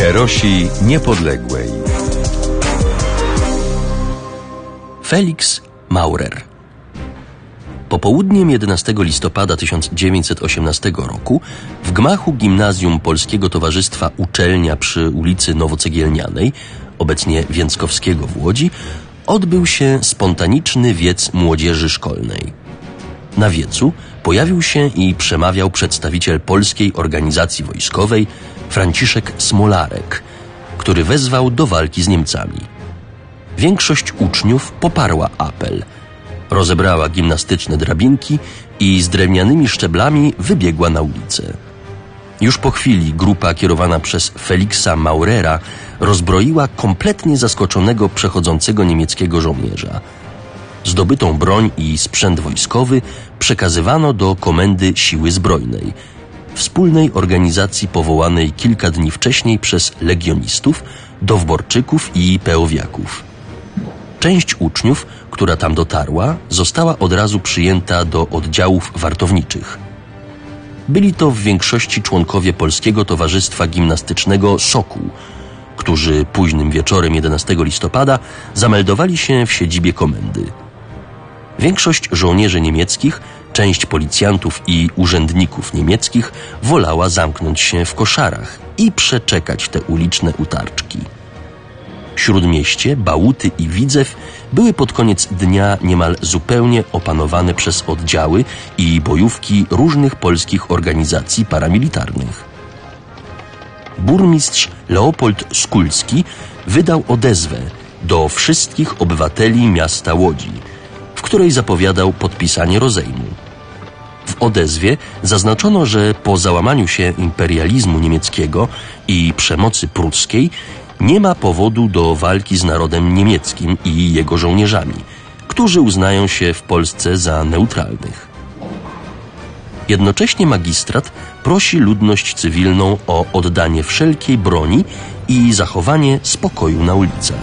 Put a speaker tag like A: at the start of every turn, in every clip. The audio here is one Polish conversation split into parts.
A: Herosi Niepodległej.
B: Felix Maurer. Popołudniem 11 listopada 1918 roku w gmachu Gimnazjum Polskiego Towarzystwa Uczelnia przy ulicy Nowocegielnianej, obecnie Więckowskiego w Łodzi, odbył się spontaniczny wiec młodzieży szkolnej. Na wiecu pojawił się i przemawiał przedstawiciel Polskiej Organizacji Wojskowej Franciszek Smolarek, który wezwał do walki z Niemcami. Większość uczniów poparła apel. Rozebrała gimnastyczne drabinki i z drewnianymi szczeblami wybiegła na ulicę. Już po chwili grupa kierowana przez Felixa Maurera rozbroiła kompletnie zaskoczonego przechodzącego niemieckiego żołnierza. Zdobytą broń i sprzęt wojskowy przekazywano do Komendy Siły Zbrojnej, wspólnej organizacji powołanej kilka dni wcześniej przez legionistów, dowborczyków i peowiaków. Część uczniów, która tam dotarła, została od razu przyjęta do oddziałów wartowniczych. Byli to w większości członkowie Polskiego Towarzystwa Gimnastycznego Sokół, którzy późnym wieczorem 11 listopada zameldowali się w siedzibie komendy. Większość żołnierzy niemieckich, część policjantów i urzędników niemieckich wolała zamknąć się w koszarach i przeczekać te uliczne utarczki. Śródmieście, Bałuty i Widzew były pod koniec dnia niemal zupełnie opanowane przez oddziały i bojówki różnych polskich organizacji paramilitarnych. Burmistrz Leopold Skulski wydał odezwę do wszystkich obywateli miasta Łodzi, w której zapowiadał podpisanie rozejmu. W odezwie zaznaczono, że po załamaniu się imperializmu niemieckiego i przemocy pruskiej nie ma powodu do walki z narodem niemieckim i jego żołnierzami, którzy uznają się w Polsce za neutralnych. Jednocześnie magistrat prosi ludność cywilną o oddanie wszelkiej broni i zachowanie spokoju na ulicach.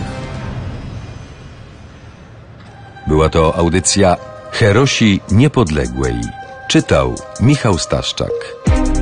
A: Była to audycja Herosi Niepodległej. Czytał Michał Staszczak.